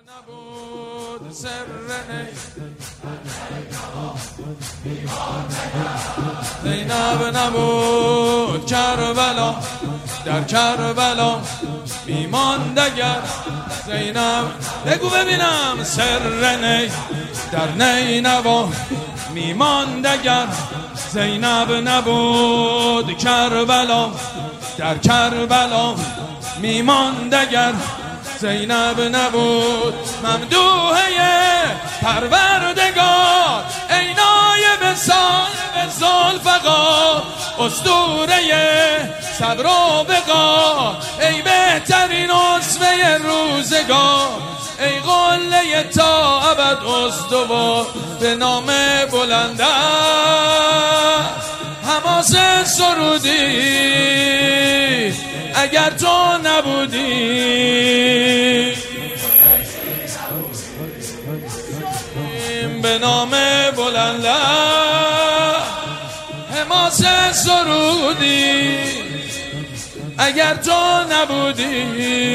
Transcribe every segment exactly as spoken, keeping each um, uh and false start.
نبود سر زینب نبود کربلا در کربلا میماند اگر زینب بگو ببینم سر نی در نینوا میماند اگر زینب نبود کربلا در کربلا میماند اگر زینب نبود ممدوحه پروردگار ای نایب صاحب ذوالفقار اسطوره صبر و وقار ای بهترین اسوه روزگار ای قله تا ابد استوار به نام بلنده حماس سرودی اگر تو نبودی به نام بلنده حماس سرودی اگر تو نبودی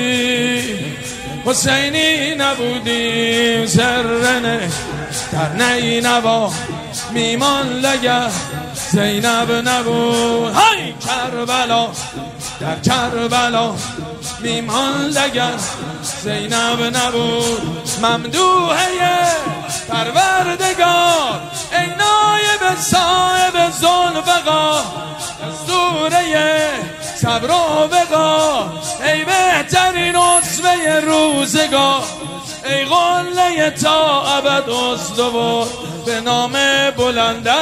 حسینی نبودی سرنه در نینوا میمان لگر زینب نبود های کربلا در کربلا میمان لگر زینب نبود ممدوحه پروردگار ای نایب صاحب ذوالفقار اسطوره صبر و وقار ای بهترین اسوه روزگار ای قله تا ابد استوار به نام بلنده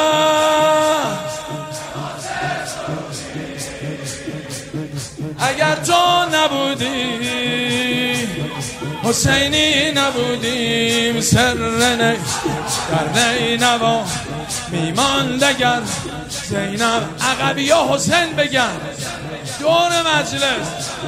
اگر تو نبودی حسینی نبودیم سر نی در نینوا میماند اگر زینب عقبی ها حسین بگن دور مجلس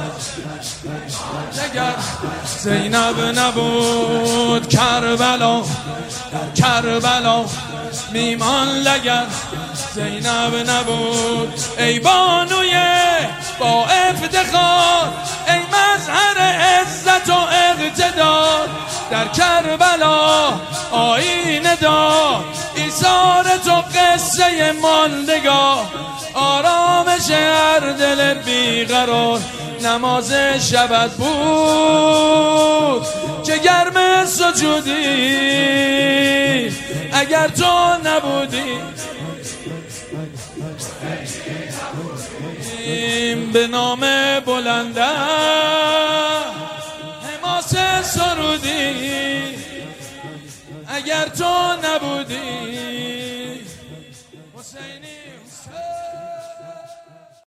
اگر زینب نبود کربلا در کربلا میمان اگر زینب نبود ای بانوی با افتخار ای مظهر عزت و اقتدار در کربلا آیین دار ایثار تو قصه ماندگار آرامش هر دل بیقرار نماز شبت بود که گرم سجودی اگر تو نبودی به نام بلنده حماس سرودی اگر تو نبودی حسینی